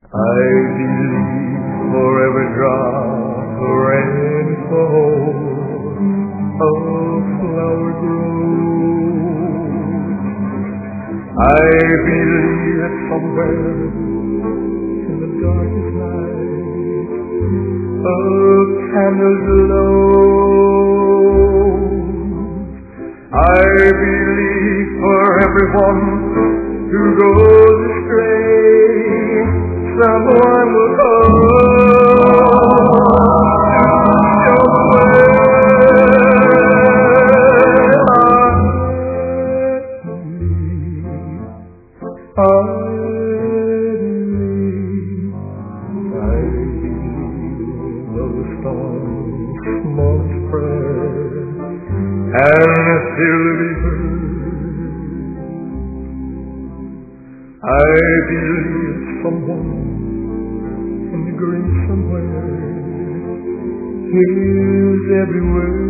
I believe for every drop of rain falls, a flower grows. I believe that somewhere in the darkest night, a candle glows. I believe for everyone who goes astray, someone will come your way. I believe though the storm's smallest prayer and still be heard. I believe someone in the grave somewhere hears every word.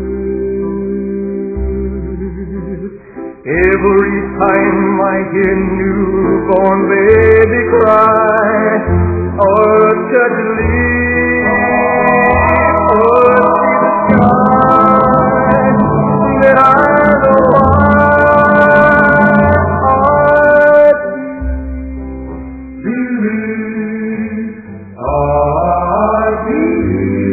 Every time I hear newborn baby cry, or touch a leaf, or see the sky, then I know I believe.